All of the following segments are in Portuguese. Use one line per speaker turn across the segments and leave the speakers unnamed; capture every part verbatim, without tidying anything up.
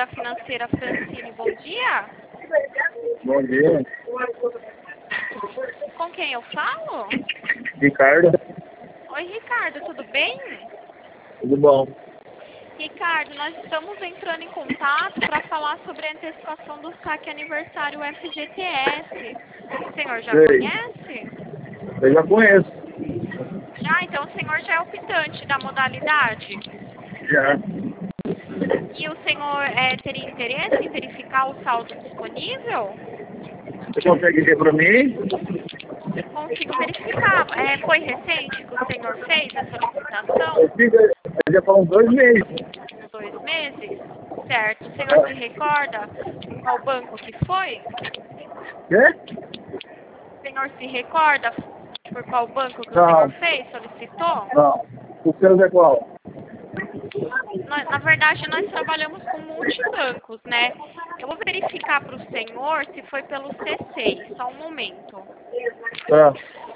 financeira Francine, bom dia.
Bom dia.
Com quem eu falo?
Ricardo.
Oi, Ricardo, tudo bem?
Tudo bom?
Ricardo, nós estamos entrando em contato para falar sobre a antecipação do saque aniversário F G T S. O senhor já
Sei.
conhece?
Eu já conheço.
Já, então o senhor já é optante da modalidade?
Já.
E o senhor é, teria interesse em verificar o saldo disponível?
Você consegue ver para mim?
Consigo verificar. É, foi recente que o senhor fez a solicitação?
Eu fiz, eu já faz uns dois meses.
Uns dois meses? Certo. O senhor se recorda por qual banco que foi?
Quê?
O senhor se recorda por qual banco que o
Não.
senhor fez, solicitou?
Não. O seu é qual?
Na, na verdade, nós trabalhamos com multibancos, né? Eu vou verificar para o senhor se foi pelo C seis. Só um momento.
Tá.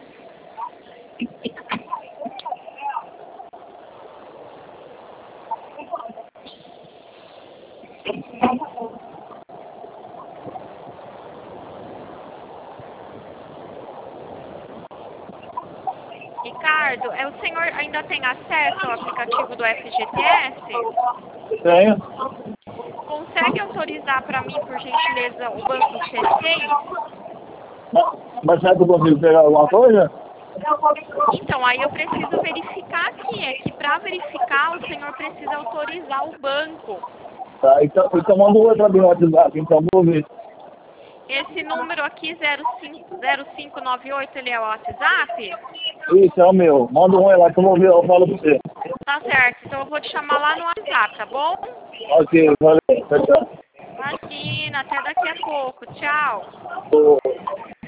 Ricardo, é, o senhor ainda tem acesso ao aplicativo do F G T S?
Tenho.
Consegue autorizar para mim, por gentileza, o banco C seis?
Mas será que eu consigo pegar alguma coisa?
Então, aí eu preciso verificar aqui. É que para verificar, o senhor precisa autorizar o banco.
Tá, então, então manda um oi pra mim no WhatsApp, então vou ver.
Esse número aqui, zero cinco zero cinco nove oito, ele é o WhatsApp?
Isso, é o meu. Manda um oi lá que eu vou ver, eu falo pra você.
Tá certo. Então eu vou te chamar lá no WhatsApp, tá bom?
Ok, valeu. Tchau, tchau.
Imagina, até daqui a pouco. Tchau.
Ô,